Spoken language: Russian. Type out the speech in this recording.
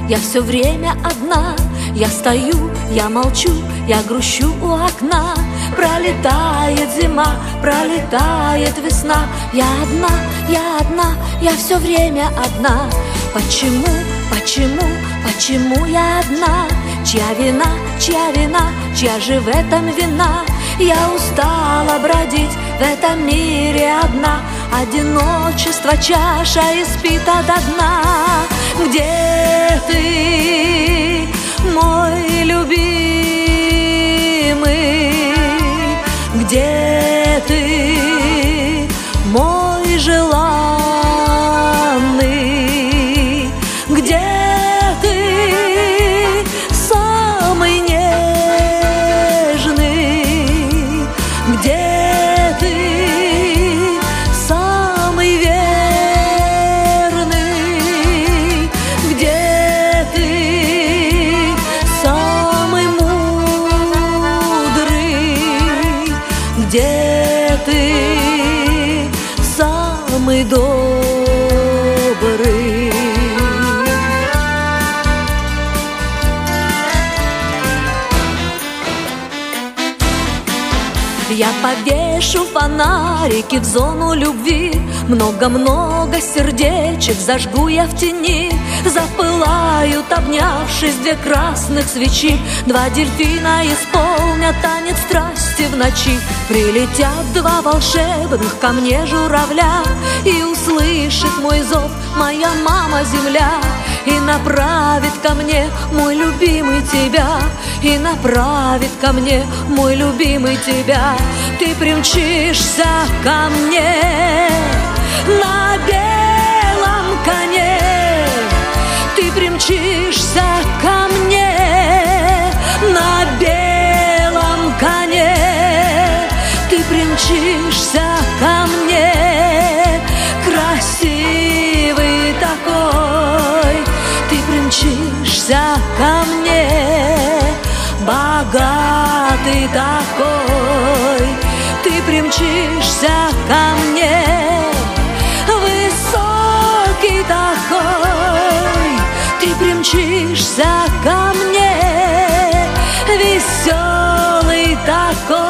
я все время одна. Я стою, я молчу, я грущу у окна. Пролетает зима, пролетает весна. Я одна, я все время одна. Почему, почему, почему я одна? Чья вина, чья же в этом вина? Я устала бродить в этом мире одна. Одиночество чаша испита до дна. Где ты, мой любимый? Где ты, мой желанный? Где ты, самый нежный? Где ты, самый верный? Где ты, самый мудрый? Где ты, самый добрый? Я повешу фонарики в зону любви. Много-много сердечек зажгу я в тени. Запылают, обнявшись, две красных свечи. Два дельфина исполнят танец страсти в ночи. Прилетят два волшебных ко мне журавля, и услышит мой зов моя мама-земля, и направит ко мне мой любимый тебя, и направит ко мне мой любимый тебя. Ты примчишься ко мне на белом коне. Ты примчишься ко мне на белом коне. Ты примчишься ко мне, красивый такой. Ты примчишься ко мне, богатый такой. Ты примчишься ко мне, высокий такой. Ты примчишься ко мне, веселый такой.